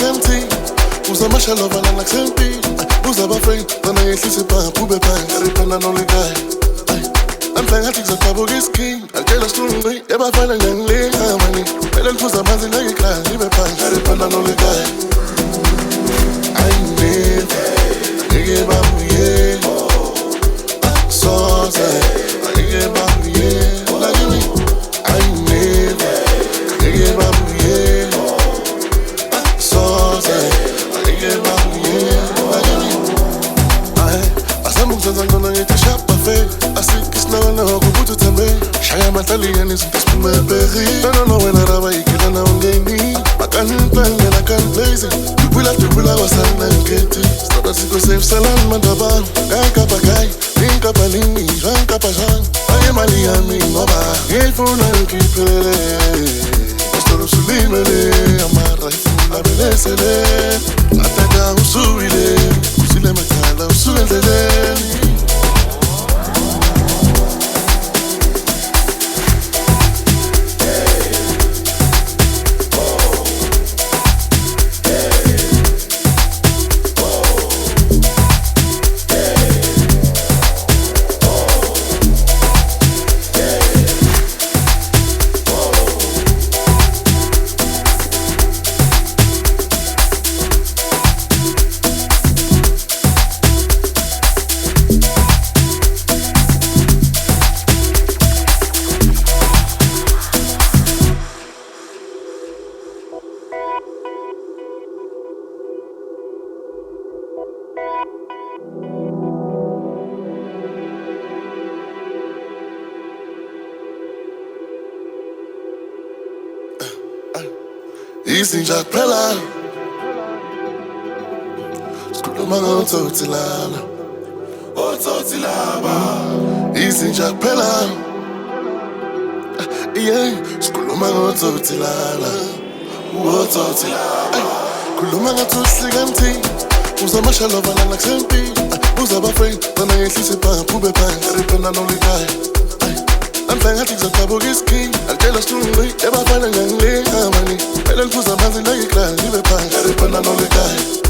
empty. Uza mashallah na sempi. Uza ba friend, na yehlise pa pube pa. Ripana no le guy. I'm flying at the top of his king. I tell us to me, ever find a young lady. Money. Pelen kuza manzi na yikla. Libe pa. Ripana no le guy. I need. Nigga ba muye. So say. Nigga ba muye. Like me. I need. Nigga ba muye. So say. Nigga ba muye. Like me. Asamuza ngona yete shapa fe. Na kubutu tembe Shaya matali ya nisu Taspume peri No when I raba ikila na ungeni Makani mpenge na kan blaze Tupila wasana nketi Stada siko safe salam mandaba Kanka pa kai Ninka pa nini Ranka pa jan Aye mali ya mi ngoba Yefu na nkipelele Ostoro sulimele Amara ifu abele sele Ataka usuile Usile makala usulele Isinja pela Skulumanga ototilala Isinja pela Yeah Skulumanga ototilala Kulumanga tusiganti Uza mashallah na sempi Uza ba friend Na yehlise pa pube pa Ripena no le guy I'm flying at the top of his king. I'll tell us to me, ever find a young lady. Money. Pelen kuza manzi na yikla. Libe pa. Ripana no le guy.